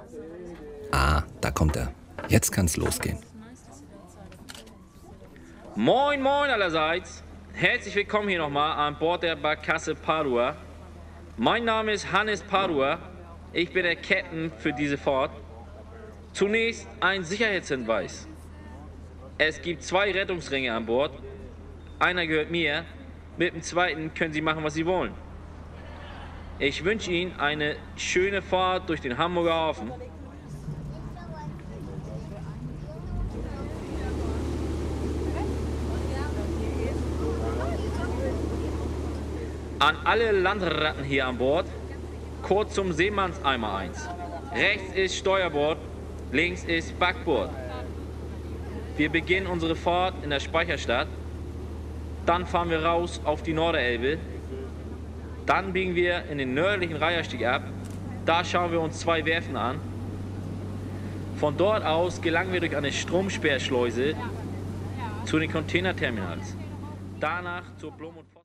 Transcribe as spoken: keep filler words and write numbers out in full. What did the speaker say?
Ah, da kommt er. Jetzt kann's losgehen. Moin, moin allerseits. Herzlich willkommen hier nochmal an Bord der Barkasse Padua. Mein Name ist Hannes Padua. Ich bin der Captain für diese Fahrt. Zunächst ein Sicherheitshinweis. Es gibt zwei Rettungsringe an Bord. Einer gehört mir. Mit dem zweiten können Sie machen, was Sie wollen. Ich wünsche Ihnen eine schöne Fahrt durch den Hamburger Hafen. An alle Landratten hier an Bord, kurz zum Seemannseimer eins. Rechts ist Steuerbord, links ist Backbord. Wir beginnen unsere Fahrt in der Speicherstadt. Dann fahren wir raus auf die Norderelbe. Dann biegen wir in den nördlichen Reiherstieg ab. Da schauen wir uns zwei Werften an. Von dort aus gelangen wir durch eine Stromsperrschleuse zu den Containerterminals. Danach zur Blom- und